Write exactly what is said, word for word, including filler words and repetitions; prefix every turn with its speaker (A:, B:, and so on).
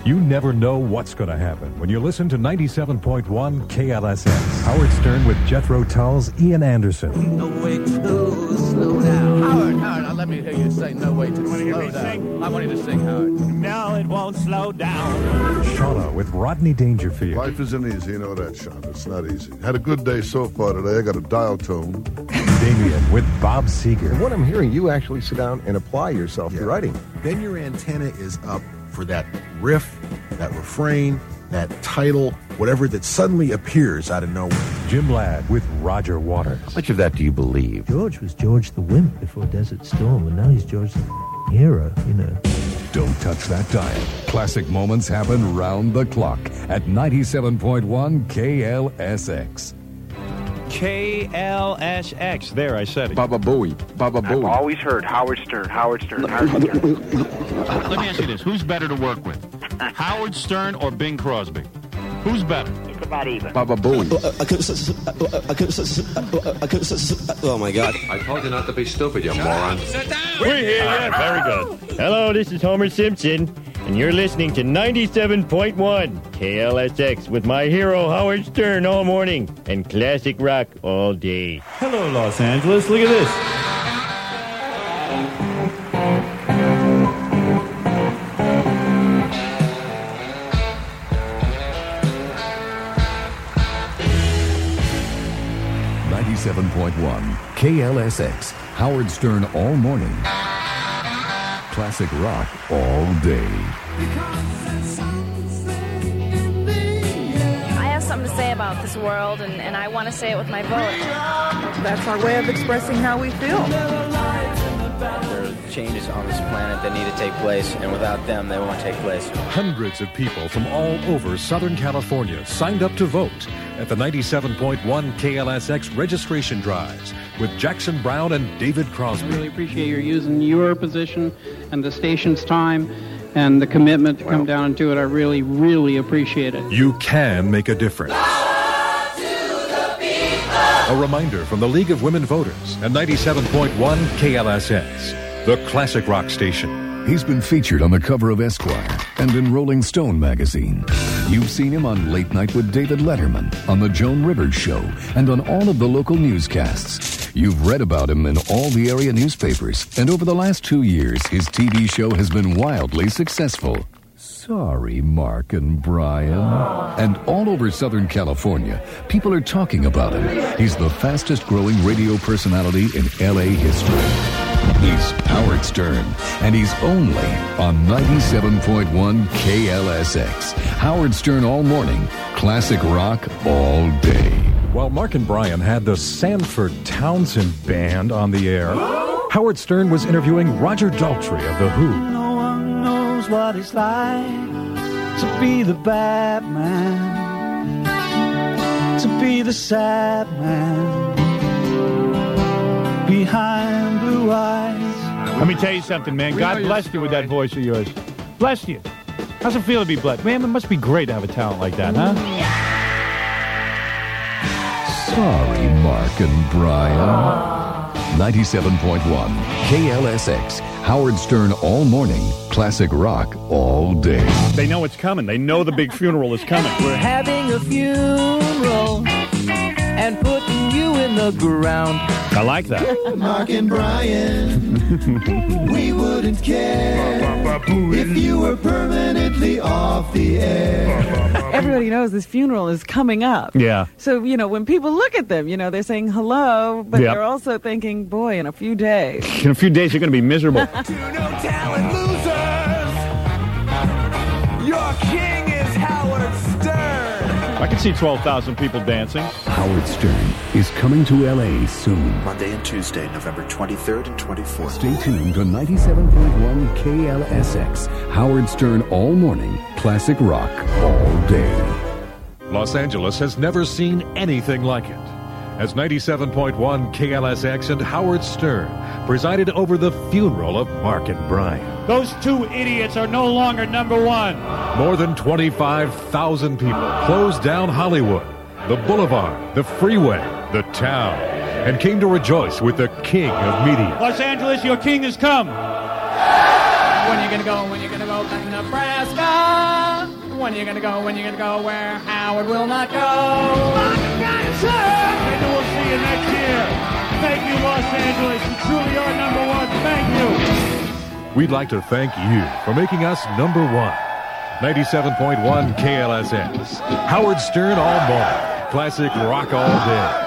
A: You never know what's going to happen when you listen to ninety-seven point one K L S X. Howard Stern with Jethro Tull's Ian Anderson.
B: No way to slow down. Howard, Howard, now let me hear you say no way to slow down. Sing? I want you to sing, Howard.
C: No, it won't slow down.
A: Shauna with Rodney Dangerfield.
D: Life isn't easy, you know that, Sean. It's not easy. Had a good day so far today. I got a dial tone.
A: Damien with Bob Seger.
E: And what I'm hearing, you actually sit down and apply yourself
F: yeah.
E: to writing.
F: Then your antenna is up for that riff, that refrain, that title, whatever that suddenly appears out of nowhere.
A: Jim Ladd with Roger Waters.
G: How much of that do you believe?
H: George was George the Wimp before Desert Storm, and now he's George the Hero, you know.
I: Don't touch that dial. Classic moments happen round the clock at ninety-seven point one K L S X.
J: K L S X. There, I said it.
G: Baba Booey. Baba Booey.
K: I've always heard Howard Stern, Howard Stern, Howard Stern.
J: Let me ask you this. Who's better to work with? Howard Stern or Bing Crosby? Who's better?
K: It's about even.
G: Baba Booey.
L: Oh, my God.
G: I told you not to be stupid, you moron.
J: Sit down. We hear you. Very good.
M: Hello, this is Homer Simpson, and you're listening to ninety-seven point one K L S X with my hero Howard Stern all morning and classic rock all day.
C: Hello, Los Angeles. Look at this.
I: ninety-seven point one K L S X. Howard Stern all morning. Classic rock all day.
N: I have something to say about this world, and, and I want to say it with my vote.
O: That's our way of expressing how we feel.
P: There are changes on this planet that need to take place, and without them, they won't take place.
A: Hundreds of people from all over Southern California signed up to vote at the ninety-seven point one K L S X registration drives with Jackson Brown and David Crosby.
Q: I really appreciate your using your position and the station's time and the commitment to come down and do it. I really, really appreciate it.
A: You can make a difference. A reminder from the League of Women Voters and ninety-seven point one K L S X, the classic rock station.
I: He's been featured on the cover of Esquire and in Rolling Stone magazine. You've seen him on Late Night with David Letterman, on The Joan Rivers Show, and on all of the local newscasts. You've read about him in all the area newspapers, and over the last two years, his T V show has been wildly successful. Sorry, Mark and Brian. And all over Southern California, people are talking about him. He's the fastest growing radio personality in L A history. He's Howard Stern, and he's only on ninety-seven point one K L S X. Howard Stern all morning, classic rock all day.
A: While Mark and Brian had the Sanford Townsend Band on the air, Howard Stern was interviewing Roger Daltrey of The Who.
C: No one knows what it's like to be the bad man, to be the sad man behind blue eyes.
J: Let me tell you something, man. God blessed you with that voice of yours. Blessed you. How's it feel to be blessed? Man, it must be great to have a talent like that, huh?
I: Sorry, Mark and Brian. ninety-seven point one K L S X. Howard Stern all morning. Classic rock all day.
J: They know it's coming. They know the big funeral is coming.
B: We're having a funeral and putting you in the ground.
J: I like that.
B: Mark and Brian, we wouldn't care if you were permanently off the air.
O: Everybody knows this funeral is coming up.
J: Yeah.
O: So, you know, when people look at them, you know, they're saying hello, but
J: Yep.
O: they're also thinking, boy, in a few days.
J: In a few days, you're going to be miserable.
B: To no talent losers, your king is Howard Stern.
J: I can see twelve thousand people dancing.
I: Howard Stern is coming to L A soon.
R: Monday and Tuesday, November twenty-third and twenty-fourth.
I: Stay tuned to ninety-seven point one K L S X. Howard Stern all morning. Classic rock all day.
A: Los Angeles has never seen anything like it. As ninety-seven point one K L S X and Howard Stern presided over the funeral of Mark and Brian.
J: Those two idiots are no longer number one.
A: More than twenty-five thousand people closed down Hollywood, the boulevard, the freeway, the town, and came to rejoice with the king of media.
J: Los Angeles, your king has come.
B: When you gonna go? When you gonna go back to Nebraska?
S: When you're gonna go, when you're gonna go where Howard will not go. Maybe we'll see you next year. Thank you, Los Angeles. You truly are number one. Thank you.
A: We'd like to thank you for making us number one. ninety-seven point one K L S X. Howard Stern all morning. Classic rock all day.